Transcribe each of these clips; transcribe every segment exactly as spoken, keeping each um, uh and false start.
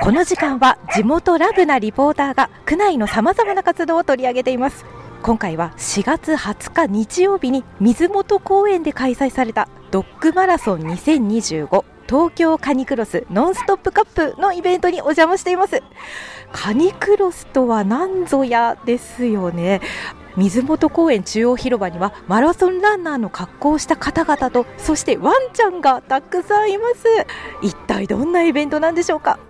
この時間は地元ラブなリポーターが区内のさまざまな活動を取り上げています。今回はしがつはつか日曜日に水元公園で開催されたドッグマラソンにせんにじゅうご東京カニクロスノンストップカップのイベントにお邪魔しています。カニクロスとは何ぞやですよね。水元公園中央広場にはマラソンランナーの格好をした方々と、そしてワンちゃんがたくさんいます。一体どんなイベントなんでしょうか。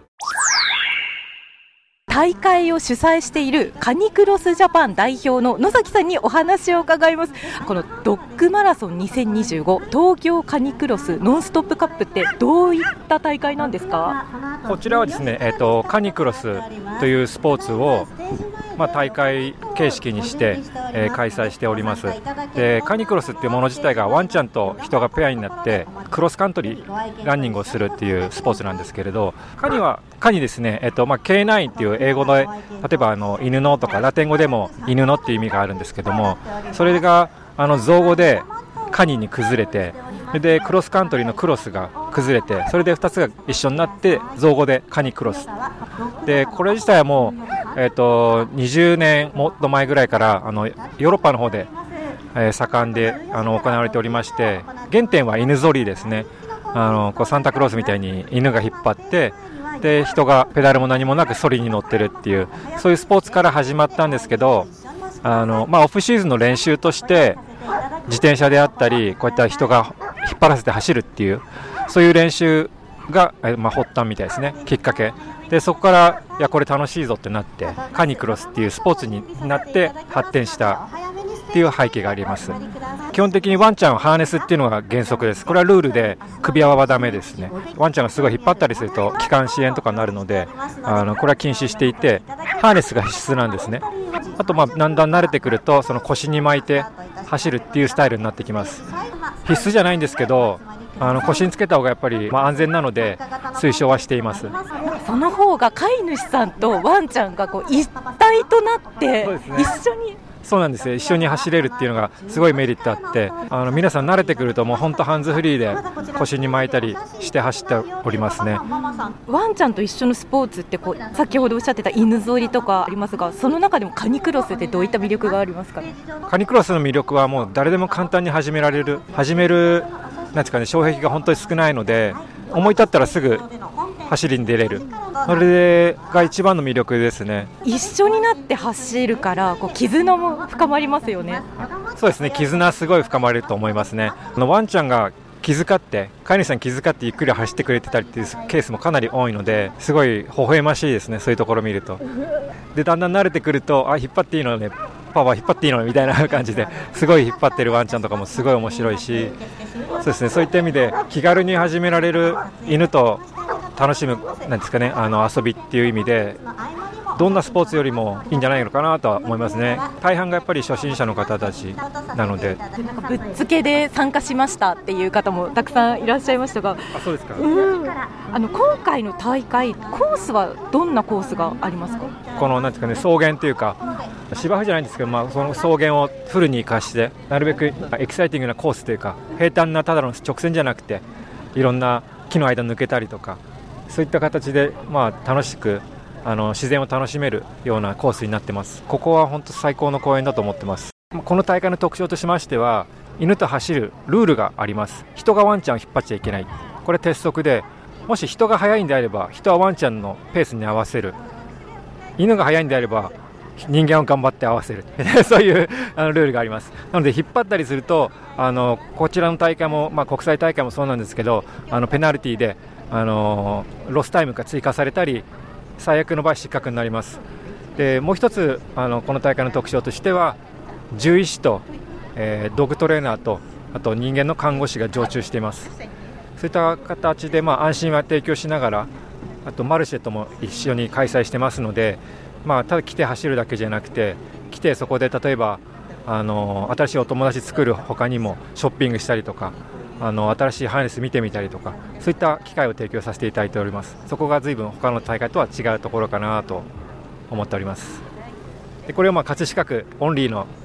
大会を主催しているカニクロスジャパン代表の野崎さんにお話を伺います。このドッグマラソンにせんにじゅうご東京カニクロスノンストップカップってどういった大会なんですか。 こちらはですね、えーと、カニクロスというスポーツを、まあ、大会形式にして、えー、開催しております。でカニクロスっていうもの自体がワンちゃんと人がペアになってクロスカントリーランニングをするっていうスポーツなんですけれど、カニはカニですね、えーとまあ、ケーナイン っていう英語で、例えばあの犬のとかラテン語でも犬のっていう意味があるんですけども、それがあの造語でカニに崩れて、でクロスカントリーのクロスが崩れて、それでふたつが一緒になって造語でカニクロスで、これ自体はもう、えー、とにじゅうねんもっと前ぐらいからあのヨーロッパの方で、えー、盛んであの行われておりまして、原点は犬ぞりですね。あのこうサンタクロースみたいに犬が引っ張って、で人がペダルも何もなくソリに乗ってるっていう、そういうスポーツから始まったんですけど、あの、まあ、オフシーズンの練習として自転車であったり、こういった人が引っ張らせて走るっていう、そういう練習が、まあ、発端みたいですね、きっかけで。そこからいやこれ楽しいぞってなってカニクロスっていうスポーツになって発展したっていう背景があります。基本的にワンちゃんはハーネスっていうのが原則です。これはルールで首輪はダメですね。ワンちゃんがすごい引っ張ったりすると気管支炎とかになるので、あのこれは禁止していて、ハーネスが必須なんですね。あとまあだんだん慣れてくるとその腰に巻いて走るっていうスタイルになってきます。必須じゃないんですけど、あの腰につけた方がやっぱりまあ安全なので推奨はしています。 その方が飼い主さんとワンちゃんがこう一体となって一緒に、 そうなんですよ、一緒に走れるっていうのがすごいメリットあって、あの皆さん慣れてくるともう本当ハンズフリーで腰に巻いたりして走っておりますね。 ワンちゃんと一緒のスポーツってこう先ほどおっしゃってた犬ぞりとかありますが、その中でもカニクロスってどういった魅力がありますかね。 カニクロスの魅力はもう誰でも簡単に始められる、始めるなんですかね、障壁が本当に少ないので、思い立ったらすぐ走りに出れる、それが一番の魅力ですね。 一緒になって走るからこう絆も深まりますよね。 そうですね、絆すごい深まると思いますね。あのワンちゃんが気遣って飼い主さん気遣ってゆっくり走ってくれてたりっていうケースもかなり多いので、すごい微笑ましいですね、そういうところを見ると。でだんだん慣れてくると、あ引っ張っていいのね、パパ引っ張っていいのみたいな感じですごい引っ張ってるワンちゃんとかもすごい面白いし、そうですね、そういった意味で気軽に始められる犬と楽しむなんですかね、あの遊びっていう意味でどんなスポーツよりもいいんじゃないのかなとは思いますね。大半がやっぱり初心者の方たちなので、 なんかぶっつけで参加しましたっていう方もたくさんいらっしゃいましたが、 あそうですか、 うん、あの今回の大会コースはどんなコースがありますか。 このなんですかね、草原というか芝生じゃないんですけど、まあ、その草原をフルに生かしてなるべくエキサイティングなコースというか、平坦なただの直線じゃなくていろんな木の間抜けたりとか、そういった形で、まあ、楽しくあの自然を楽しめるようなコースになってます。ここは本当最高の公園だと思ってます。この大会の特徴としましては、犬と走るルールがあります。人がワンちゃんを引っ張っちゃいけない、これ鉄則で、もし人が速いんであれば人はワンちゃんのペースに合わせる、犬が速いんであれば人間を頑張って合わせるそういうあのルールがあります。なので引っ張ったりすると、あのこちらの大会も、まあ、国際大会もそうなんですけど、あのペナルティであのロスタイムが追加されたり、最悪の場合失格になります。でもう一つあのこの大会の特徴としては、獣医師と、えー、ドッグトレーナーと、あと人間の看護師が常駐しています。そういった形で、まあ、安心は提供しながら、あとマルシェとも一緒に開催してますので、まあ、ただ来て走るだけじゃなくて、来てそこで例えばあの新しいお友達作る他にもショッピングしたりとか、あの新しいハーネス見てみたりとか、そういった機会を提供させていただいております。そこが随分他の大会とは違うところかなと思っております。でこれをまあ葛飾区オンリーの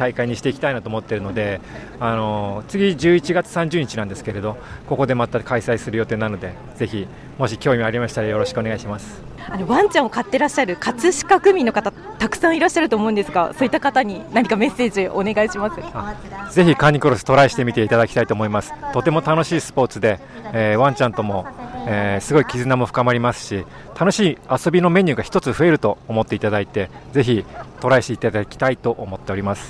大会にしていきたいなと思っているので、あの次じゅういちがつさんじゅうにちなんですけれど、ここでまた開催する予定なので、ぜひもし興味ありましたらよろしくお願いします。 あのワンちゃんを飼ってらっしゃる葛飾区民の方たくさんいらっしゃると思うんですが、そういった方に何かメッセージお願いします。 ぜひカニクロストライしてみていただきたいと思います。とても楽しいスポーツで、えー、ワンちゃんとも、えー、すごい絆も深まりますし、楽しい遊びのメニューが一つ増えると思っていただいて、ぜひトライしていただきたいと思っております。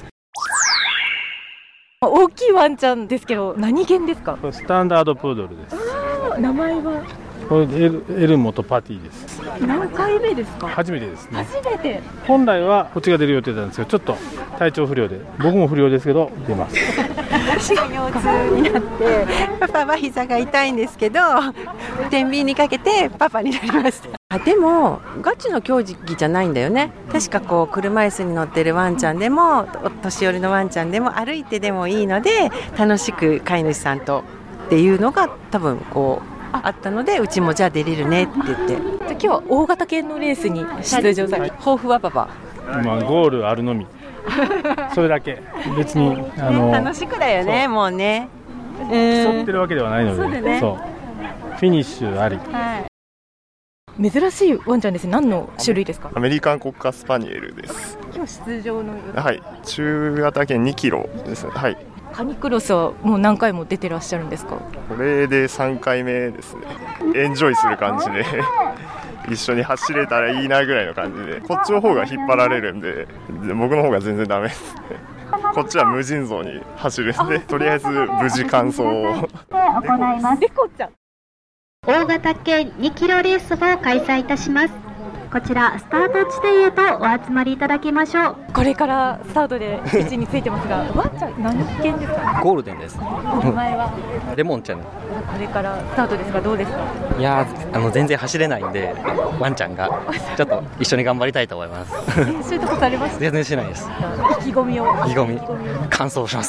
大きいワンちゃんですけど、何犬ですか？ スタンダードプードルです。 名前は？ これエル、エルモとパティです。 何回目ですか？ 初めてですね。 初めて。 本来はこっちが出る予定なんですけど、ちょっと体調不良で、僕も不良ですけど出ます。 足が腰痛になってパパは膝が痛いんですけど、天秤にかけてパパになりました。あでもガチの競技じゃないんだよね。確かこう車椅子に乗ってるワンちゃんでもお年寄りのワンちゃんでも歩いてでもいいので、楽しく飼い主さんとっていうのが多分こうあったので、うちもじゃあ出れるねって言って。じゃ今日は大型犬のレースに出場されて、抱負はパパ？ 今ゴールあるのみそれだけ。別にあの楽しくだよね。もうね、 競ってるわけではないので、 そうだね、 そうフィニッシュあり、 はい珍しいワンちゃんです。何の種類ですか？ アメリカンコッカスパニエルです。 今日出場のはい、中型犬にキロですね。はい。 カニクロスはもう何回も出てらっしゃるんですか？ これでさんかいめですね。エンジョイする感じで一緒に走れたらいいなぐらいの感じで、こっちの方が引っ張られるんで、僕の方が全然ダメですね。こっちは無尽蔵に走るんで、とりあえず無事完走を行います。 レコちゃん、 大型犬にキロレースを開催いたします。こちらスタート地点へとお集まりいただきましょう。 これからスタートで位置についてますが、ワンちゃん何犬ですか？ ゴールデンです。 名前は？ レモンちゃん。 これからスタートですがどうですか？ いやあの全然走れないんで、ワンちゃんがちょっと一緒に頑張りたいと思います。 練習とかされました？ 全然しないです。 意気込みを。 意気込み完走します。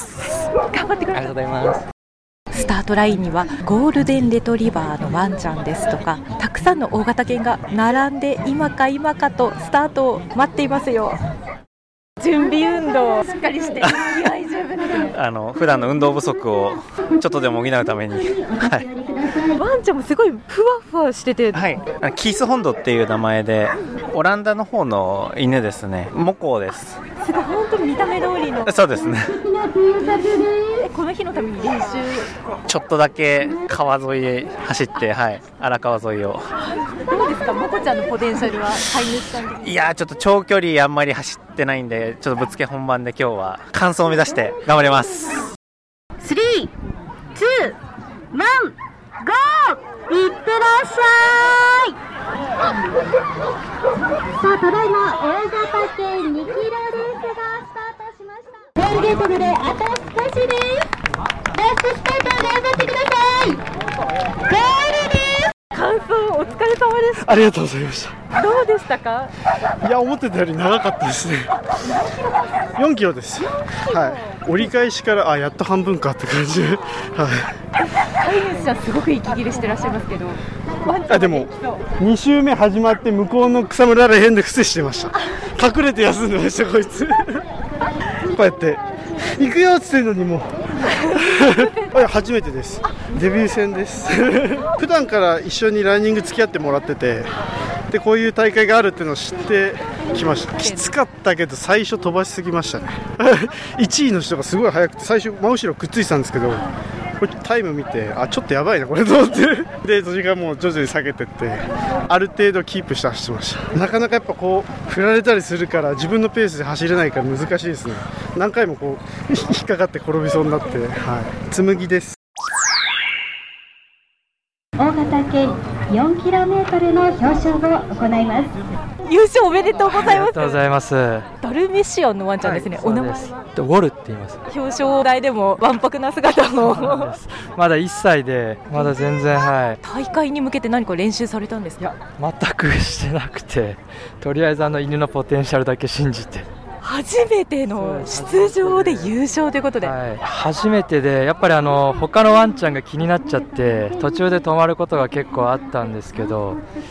頑張ってください。 ありがとうございます。 スタートラインにはゴールデンレトリバーのワンちゃんですとか、たくさんの大型犬が並んで今か今かとスタートを待っていますよ。準備運動をしっかりして気合い十分ですね。 あの普段の運動不足をちょっとでも補うために、はい、 ワンちゃんもすごいふわふわしてて、 はい、キースホンドっていう名前でオランダの方の犬ですね。モコです。 すごい本当に見た目通りの。 そうですね。 この日のために練習ちょっとだけ川沿いへ走って、はい、荒川沿いを。 どうですか、モコちゃんのポテンシャルは飼い主さん的に？ いやちょっと長距離あんまり走ってないんで、ちょっとぶつけ本番で今日は完走を目指して頑張ります。 スリー、ツー、ワン、ゴー！いってらっしゃい。さあただいま大型犬にキロレースがスタートしました。ゴールゲートまであと少しです。ラストスパート頑張ってください。ゴールです。 完走お疲れ様でした。 ありがとうございました。 どうでしたか？ いや思ってたより長かったですね。よんキロです。はい。折り返しからあやっと半分かって感じで、はい。 飼い主さんすごく息切れしてらっしゃいますけど、ワンちゃんあでもに周目始まって向こうの草むららへんで伏せしてました。隠れて休んでましたこいつ。こうやって行くよって言ってんのにもう初めてです。デビュー戦です。普段から一緒にランニング付き合ってもらってて、でこういう大会があるっていうのを知ってきました。きつかったけど最初飛ばしすぎましたね。いちいの人がすごい速くて最初真後ろくっついてたんですけど、これタイム見てあちょっとやばいなこれと思ってで途中からもう徐々に下げてってある程度キープして走ってました。なかなかやっぱこう振られたりするから自分のペースで走れないから難しいですね。何回もこう引っかかって転びそうになって、はい、紬です。 大型犬よんキロメートルの表彰を行います。 優勝おめでとうございます。 ありがとうございます。 ダルメシアンのワンちゃんですね、はい、お名前？ ウォルって言います。 表彰台でもわんぱくな姿もまだいっさいでまだ全然、はい、 大会に向けて何か練習されたんですか？ いや全くしてなくて、とりあえずあの犬のポテンシャルだけ信じて。 初めての出場で優勝ということで、 はい、初めてでやっぱりあの他のワンちゃんが気になっちゃって途中で止まることが結構あったんですけど、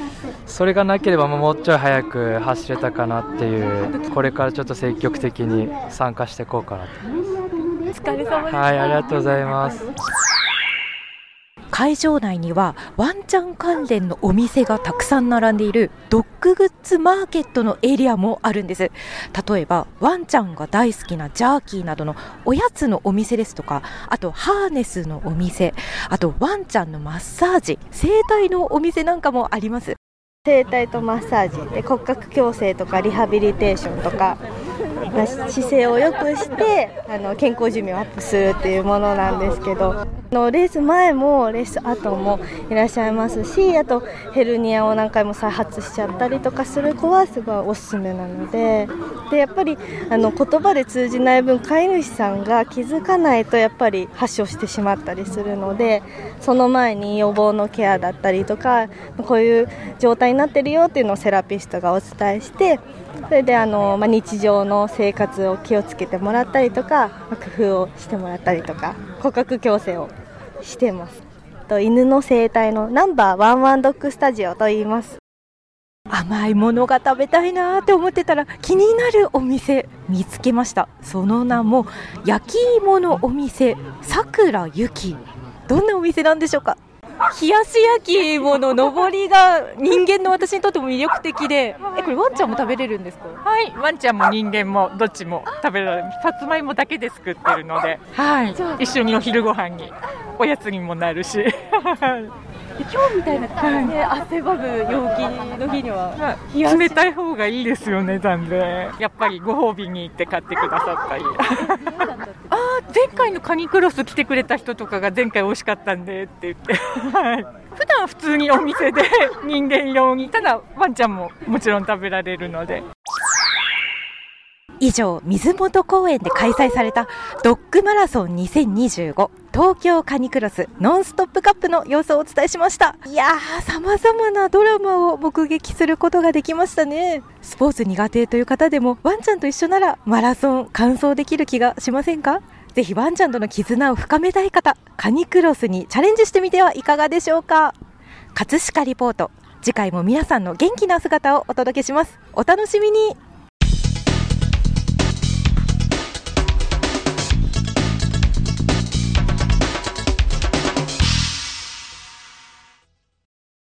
それがなければもうちょい早く走れたかなっていう、これからちょっと積極的に参加していこうかなと。 お疲れ様です。 はい、ありがとうございます。 会場内にはワンちゃん関連のお店がたくさん並んでいるドッググッズマーケットのエリアもあるんです。例えばワンちゃんが大好きなジャーキーなどのおやつのお店ですとか、あとハーネスのお店、あとワンちゃんのマッサージ、整体のお店なんかもあります。 整体とマッサージで骨格矯正とかリハビリテーションとか姿勢を良くしてあの健康寿命をアップするっていうものなんですけど、のレース前もレース後もいらっしゃいますし、あとヘルニアを何回も再発しちゃったりとかする子はすごいおすすめなので、でやっぱりあの言葉で通じない分飼い主さんが気づかないとやっぱり発症してしまったりするので、その前に予防のケアだったりとか、こういう状態になってるよっていうのをセラピストがお伝えして、それであの、まあ、日常の生活を気をつけてもらったりとか、まあ、工夫をしてもらったりとか骨格矯正をしています。と犬の生態のナンバーワンワンドッグスタジオと言います。 甘いものが食べたいなって思ってたら気になるお店見つけました。その名も焼き芋のお店さくらゆき。どんなお店なんでしょうか。冷やし焼き芋の上りが人間の私にとっても魅力的で、えこれワンちゃんも食べれるんですか。 はい、ワンちゃんも人間もどっちも食べられる。さつまいもだけで作ってるので、はい、一緒にお昼ご飯におやつにもなるし今日みたいな感じで汗ばむ陽気の日には冷たい方がいいですよね。なんでやっぱりご褒美に行って買ってくださったりあー前回のカニクロス来てくれた人とかが前回美味しかったんでって言って普段普通にお店で人間用に、ただワンちゃんももちろん食べられるので。 以上、水元公園で開催されたドッグマラソンにせんにじゅうご東京カニクロスノンストップカップの様子をお伝えしました。いやー、様々なドラマを目撃することができましたね。スポーツ苦手という方でもワンちゃんと一緒ならマラソン完走できる気がしませんか。ぜひワンちゃんとの絆を深めたい方、カニクロスにチャレンジしてみてはいかがでしょうか。葛飾リポート、次回も皆さんの元気な姿をお届けします。お楽しみに。